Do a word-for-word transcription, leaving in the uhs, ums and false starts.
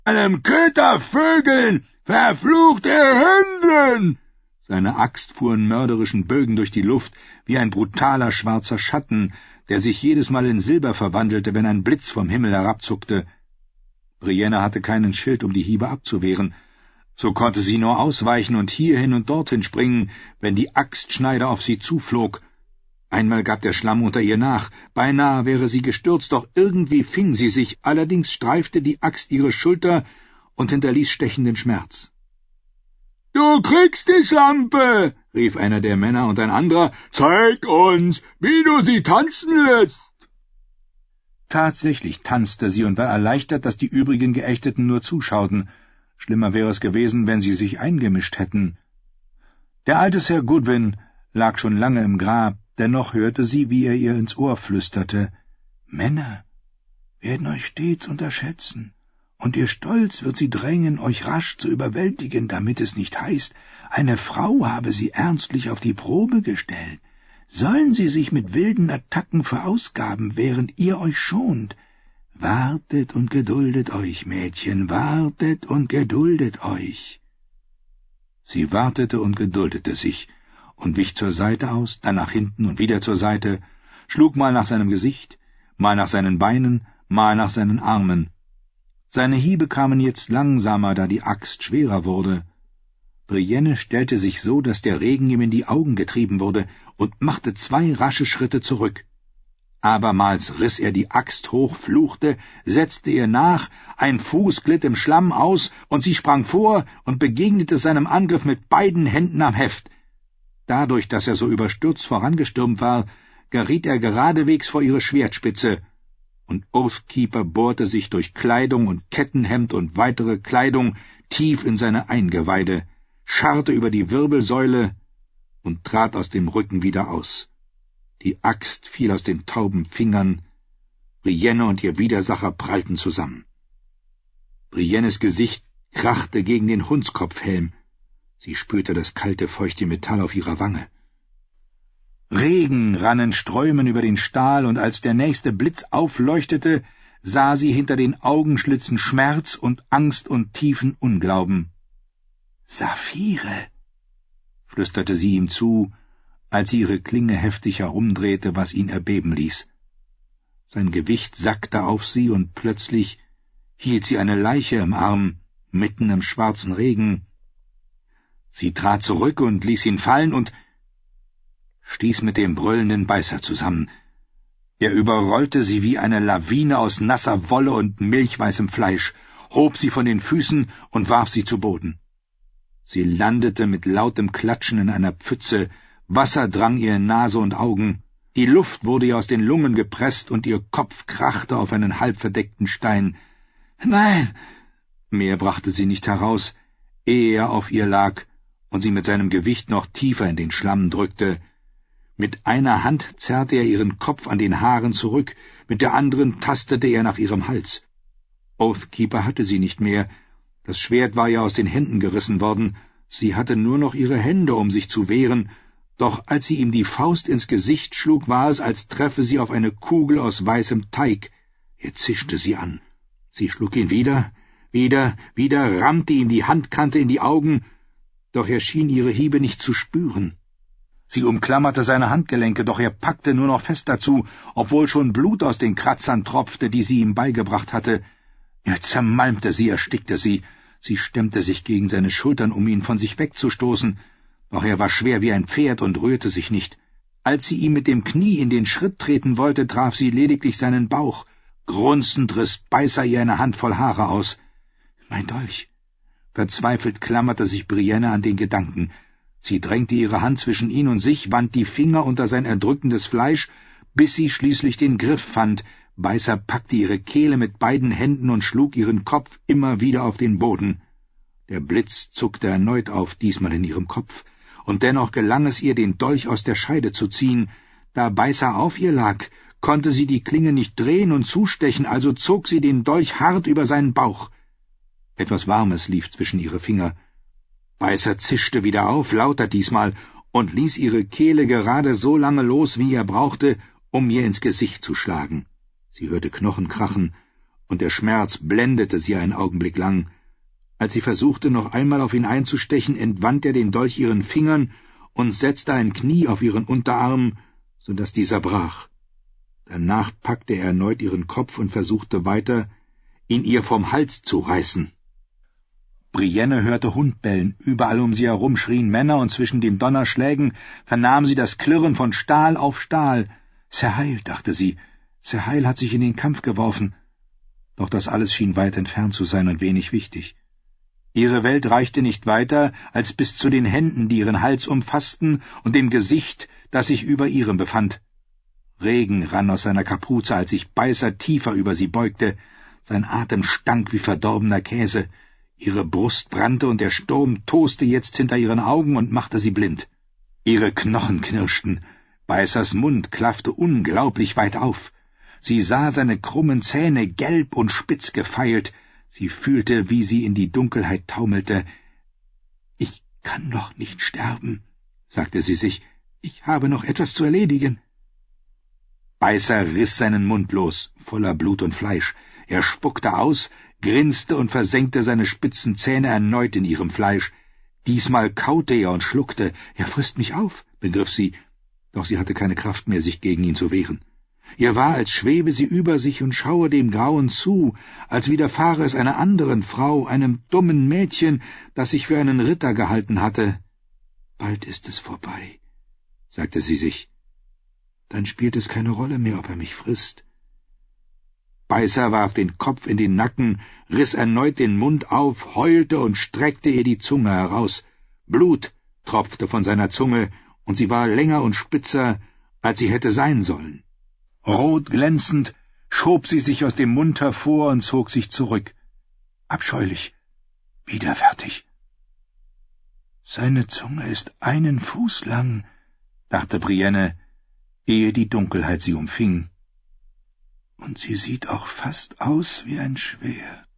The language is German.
einem Köter Vögeln, verfluchte Hündin!« Seine Axt fuhr in mörderischen Bögen durch die Luft, wie ein brutaler schwarzer Schatten, der sich jedes Mal in Silber verwandelte, wenn ein Blitz vom Himmel herabzuckte. Brienne hatte keinen Schild, um die Hiebe abzuwehren. So konnte sie nur ausweichen und hierhin und dorthin springen, wenn die Axtschneider auf sie zuflog. Einmal gab der Schlamm unter ihr nach, beinahe wäre sie gestürzt, doch irgendwie fing sie sich, allerdings streifte die Axt ihre Schulter und hinterließ stechenden Schmerz. »Du kriegst die Schlampe«, rief einer der Männer, und ein anderer, »zeig uns, wie du sie tanzen lässt.« Tatsächlich tanzte sie und war erleichtert, dass die übrigen Geächteten nur zuschauten. Schlimmer wäre es gewesen, wenn sie sich eingemischt hätten. Der alte Sir Goodwin lag schon lange im Grab, dennoch hörte sie, wie er ihr ins Ohr flüsterte, »Männer werden euch stets unterschätzen, und ihr Stolz wird sie drängen, euch rasch zu überwältigen, damit es nicht heißt, eine Frau habe sie ernstlich auf die Probe gestellt. Sollen sie sich mit wilden Attacken verausgaben, während ihr euch schont? Wartet und geduldet euch, Mädchen, wartet und geduldet euch.« Sie wartete und geduldete sich und wich zur Seite aus, dann nach hinten und wieder zur Seite, schlug mal nach seinem Gesicht, mal nach seinen Beinen, mal nach seinen Armen. Seine Hiebe kamen jetzt langsamer, da die Axt schwerer wurde. Brienne stellte sich so, dass der Regen ihm in die Augen getrieben wurde, und machte zwei rasche Schritte zurück. Abermals riss er die Axt hoch, fluchte, setzte ihr nach, ein Fuß glitt im Schlamm aus, und sie sprang vor und begegnete seinem Angriff mit beiden Händen am Heft. Dadurch, dass er so überstürzt vorangestürmt war, geriet er geradewegs vor ihre Schwertspitze, und Oathkeeper bohrte sich durch Kleidung und Kettenhemd und weitere Kleidung tief in seine Eingeweide, scharrte über die Wirbelsäule und trat aus dem Rücken wieder aus. Die Axt fiel aus den tauben Fingern, Brienne und ihr Widersacher prallten zusammen. Briennes Gesicht krachte gegen den Hundskopfhelm, sie spürte das kalte, feuchte Metall auf ihrer Wange. Regen rann in Strömen über den Stahl, und als der nächste Blitz aufleuchtete, sah sie hinter den Augenschlitzen Schmerz und Angst und tiefen Unglauben. »Saphire«, flüsterte sie ihm zu, als sie ihre Klinge heftig herumdrehte, was ihn erbeben ließ. Sein Gewicht sackte auf sie, und plötzlich hielt sie eine Leiche im Arm, mitten im schwarzen Regen. Sie trat zurück und ließ ihn fallen und stieß mit dem brüllenden Beißer zusammen. Er überrollte sie wie eine Lawine aus nasser Wolle und milchweißem Fleisch, hob sie von den Füßen und warf sie zu Boden. Sie landete mit lautem Klatschen in einer Pfütze, Wasser drang ihr in Nase und Augen, die Luft wurde ihr aus den Lungen gepresst und ihr Kopf krachte auf einen halbverdeckten Stein. »Nein!« Mehr brachte sie nicht heraus, ehe er auf ihr lag und sie mit seinem Gewicht noch tiefer in den Schlamm drückte. Mit einer Hand zerrte er ihren Kopf an den Haaren zurück, mit der anderen tastete er nach ihrem Hals. Oathkeeper hatte sie nicht mehr, das Schwert war ihr aus den Händen gerissen worden, sie hatte nur noch ihre Hände, um sich zu wehren, doch als sie ihm die Faust ins Gesicht schlug, war es, als treffe sie auf eine Kugel aus weißem Teig. Er zischte sie an. Sie schlug ihn wieder, wieder, wieder, rammte ihm die Handkante in die Augen, doch er schien ihre Hiebe nicht zu spüren. Sie umklammerte seine Handgelenke, doch er packte nur noch fester zu, obwohl schon Blut aus den Kratzern tropfte, die sie ihm beigebracht hatte. Er zermalmte sie, erstickte sie. Sie stemmte sich gegen seine Schultern, um ihn von sich wegzustoßen, doch er war schwer wie ein Pferd und rührte sich nicht. Als sie ihm mit dem Knie in den Schritt treten wollte, traf sie lediglich seinen Bauch. Grunzend riss Beißer ihr eine Handvoll Haare aus. »Mein Dolch!« Verzweifelt klammerte sich Brienne an den Gedanken. Sie drängte ihre Hand zwischen ihn und sich, wand die Finger unter sein erdrückendes Fleisch, bis sie schließlich den Griff fand. Beißer packte ihre Kehle mit beiden Händen und schlug ihren Kopf immer wieder auf den Boden. Der Blitz zuckte erneut auf, diesmal in ihrem Kopf, und dennoch gelang es ihr, den Dolch aus der Scheide zu ziehen. Da Beißer auf ihr lag, konnte sie die Klinge nicht drehen und zustechen, also zog sie den Dolch hart über seinen Bauch. Etwas Warmes lief zwischen ihre Finger. Beißer zischte wieder auf, lauter diesmal, und ließ ihre Kehle gerade so lange los, wie er brauchte, um ihr ins Gesicht zu schlagen. Sie hörte Knochen krachen, und der Schmerz blendete sie einen Augenblick lang. Als sie versuchte, noch einmal auf ihn einzustechen, entwand er den Dolch ihren Fingern und setzte ein Knie auf ihren Unterarm, so daß dieser brach. Danach packte er erneut ihren Kopf und versuchte weiter, ihn ihr vom Hals zu reißen. Brienne hörte Hund bellen, überall um sie herum schrien Männer, und zwischen den Donnerschlägen vernahm sie das Klirren von Stahl auf Stahl. Serheil, dachte sie, Serheil hat sich in den Kampf geworfen. Doch das alles schien weit entfernt zu sein und wenig wichtig. Ihre Welt reichte nicht weiter als bis zu den Händen, die ihren Hals umfassten, und dem Gesicht, das sich über ihrem befand. Regen rann aus seiner Kapuze, als sich Beißer tiefer über sie beugte. Sein Atem stank wie verdorbener Käse. Ihre Brust brannte, und der Sturm toste jetzt hinter ihren Augen und machte sie blind. Ihre Knochen knirschten. Beißers Mund klaffte unglaublich weit auf. Sie sah seine krummen Zähne gelb und spitz gefeilt. Sie fühlte, wie sie in die Dunkelheit taumelte. »Ich kann noch nicht sterben«, sagte sie sich. »Ich habe noch etwas zu erledigen.« Beißer riss seinen Mund los, voller Blut und Fleisch. Er spuckte aus, grinste und versenkte seine spitzen Zähne erneut in ihrem Fleisch. Diesmal kaute er und schluckte. »Er frisst mich auf«, begriff sie, doch sie hatte keine Kraft mehr, sich gegen ihn zu wehren. Ihr war, als schwebe sie über sich und schaue dem Grauen zu, als widerfahre es einer anderen Frau, einem dummen Mädchen, das sich für einen Ritter gehalten hatte. »Bald ist es vorbei«, sagte sie sich. »Dann spielt es keine Rolle mehr, ob er mich frisst.« Beißer warf den Kopf in den Nacken, riss erneut den Mund auf, heulte und streckte ihr die Zunge heraus. Blut tropfte von seiner Zunge, und sie war länger und spitzer, als sie hätte sein sollen. Rot glänzend schob sie sich aus dem Mund hervor und zog sich zurück. Abscheulich, widerwärtig. »Seine Zunge ist einen Fuß lang«, dachte Brienne, ehe die Dunkelheit sie umfing. »Und sie sieht auch fast aus wie ein Schwert.«